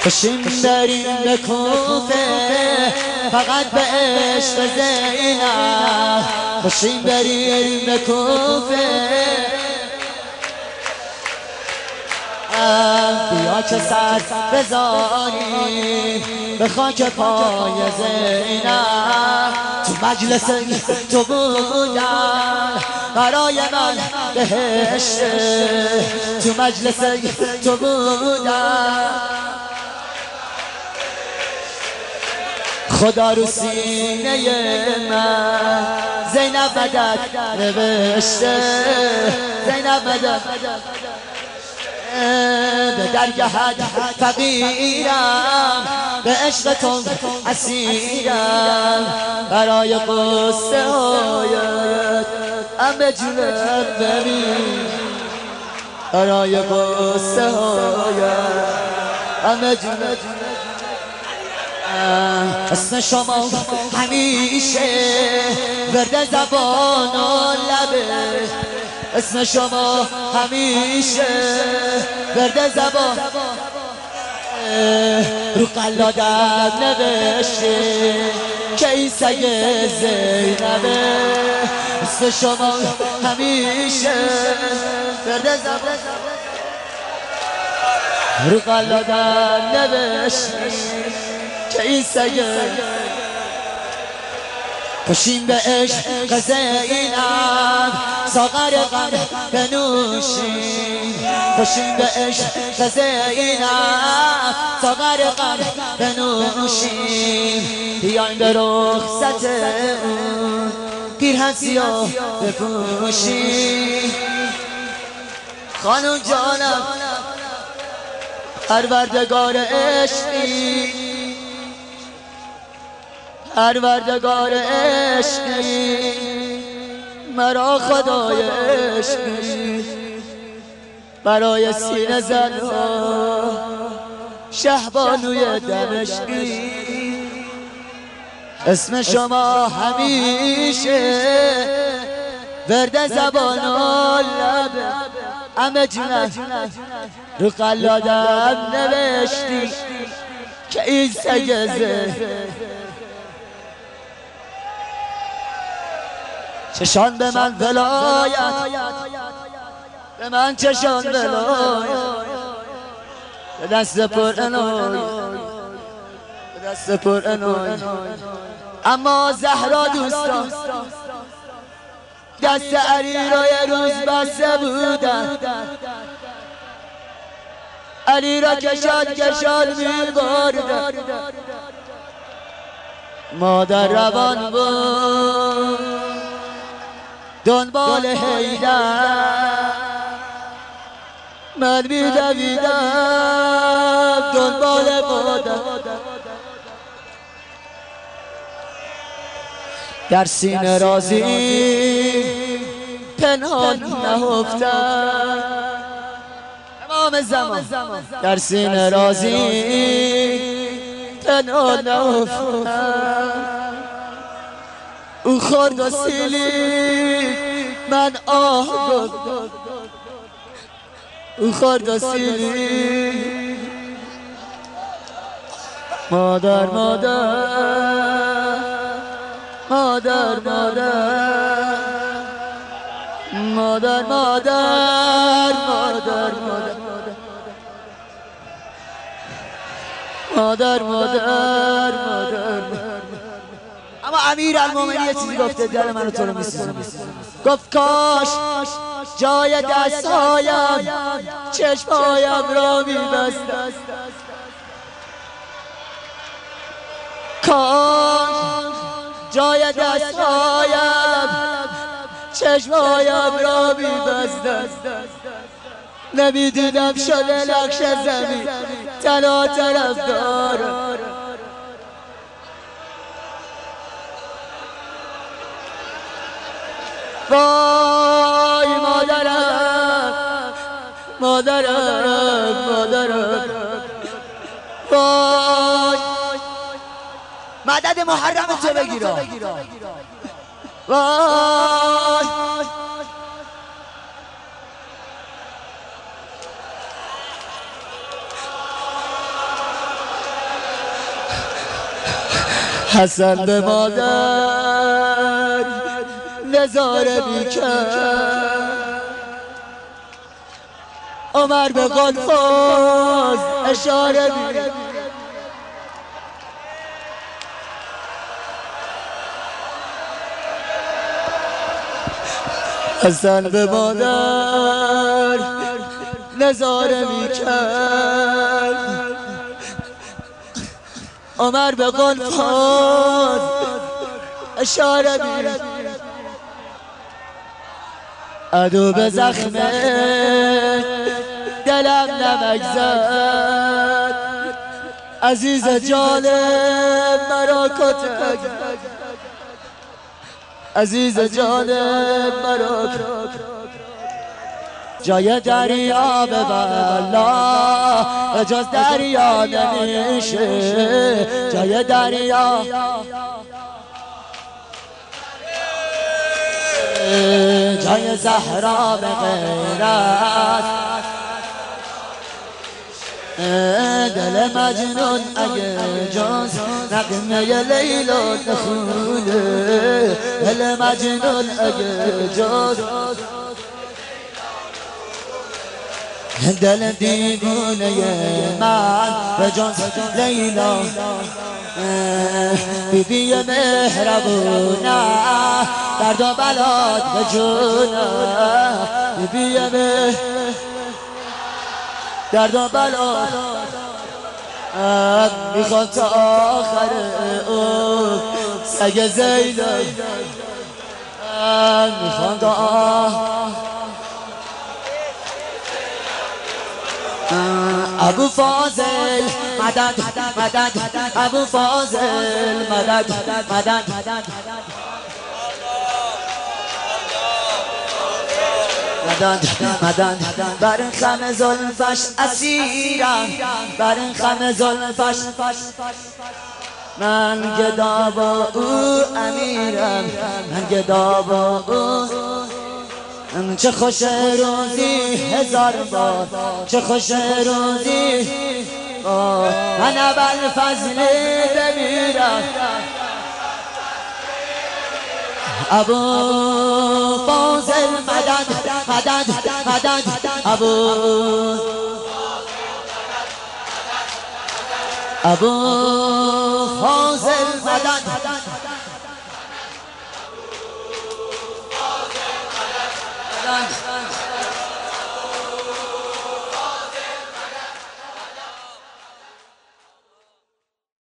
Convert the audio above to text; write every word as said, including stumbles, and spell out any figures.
خوشیم بریم به کوفه فقط به عشق زینب. خوشیم بریم به کوفه بیا که سر بزاریم به خاک پای زینب. تو مجلس تو بودن برای من بهشت، تو مجلس تو بودن خدا رو سینه من زینب مدد نوشته. زینب مدد به درگهت فقیرم، به عشق تو اسیرم، برای قصه هایت همه جونم ببین، برای قصه هایت همه جونم. اسم شما همیشه ورد زبان و لبه، اسم شما همیشه ورد زبان رو قلادم نوشته که این سگ زینبه. اسم شما همیشه ورد زبان رو قلادم نوشته که این سگ. خوشیم به عشق زینب ساغر غم بنوشیم. خوشیم به عشق زینب ساغر غم بنوشیم. بیایم به رخصت اون پیرهن سیاه بپوشیم. خانم جانم پروردگار عشقی، پروردگار عشقی، مرا خدای عشقی، برای سینه زدها شهبانوی دمشقی. اسم شما همیشه ورد زبان و لب همه جونم رو قلادم نوشتی که این سگزه. چشان به من ولایت، به من چشان ولایت، به دست پر عنایت، به دست پر عنایت. اما زهرا دوستان دست علی را یه روز بسته بودن، علی را کشاد کشاد می بردن. مادر روان بود دنبال حیدر، من می دویدم دنبال مادر. در سینه رازی پنهان نهفتم امام زمان، در سینه رازی پنهان نهفتم. او خورد و سیلی من آه گفتم، او خورد و سیلی مادر مادر مادر مادر مادر مادر مادر مادر مادر مادر. اما امیرالمومنین یه چیزی گفته دل منو تو رو میسوزونه. گفت کاش جای دستهایم چشمهایم را میبستم، کاش جای دستهایم چشمهایم را میبستم. نمیدیدم شده نقش زمین تنها طرف دارم. وای مادرم مادرم مادرم وای مدد محرم تو بگیرم. وای حسن به مادر نظاره میکرد، عمر به غلفاز اشاره میکرد. حسن به مادر نظاره میکرد، عمر به غلفاز اشاره میکرد. عدو به زخم دلم نمک زد، عزیز جانم مرا کتک، عزیز جانم مرا کتک. جای دریا به والا جز دریا نمیشه، جای دریا جای زهرا به غیرت، دل مجنون اگه جز نغمه لیلا نخونه، دل مجنون اگه جز دل دیوونه من به جز لیلا، بی بی مهربونه درد و بلات به جونه، بی بی مهربونه درد و بلات میخواد تا آخر اون سگ زیلا، میخواد تا ابو فاضل مدد مدد، ابو فاضل مدد مدد، مدد مدد. بر خم زلفش اسیرم، بر خم زلفش من گدا با او امیرم، من گدا با او. چه خوش روزی هزار بار، چه خوش روزی من ابوالفضل بمیرم. ابو فاضل مدد مدد مدد، ابو ابو فاضل مدد مدد.